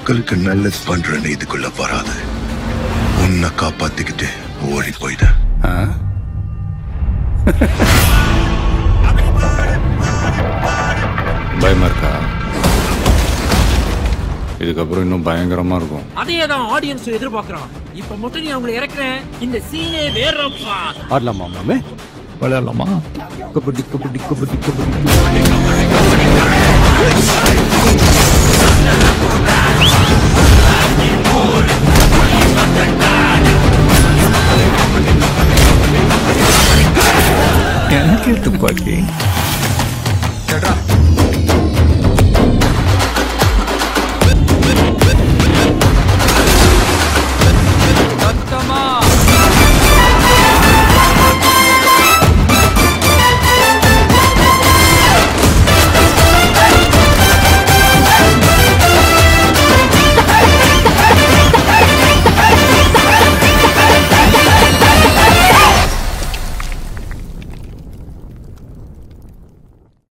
மக்களுக்கு நல்லது பண்றேன்னு இதுக்குள்ள வராது. உன்னை காப்பாத்திக்கிட்டு ஓடி போயிட. பயமா இருக்கா? இதுக்கப்புறம் இன்னும் பயங்கரமா இருக்கும். அதேதான் ஆடியன்ஸ் எதிர்பார்க்கறான். இப்ப மட்டும் நீ அவங்களை இறக்குறேன், இந்த சீனே வேறப்பா. ஆடலாமா மாமே? விளையாடலாமா? கபடி கபடி கபடி கபடி. எனக்கு துப்பாக்கி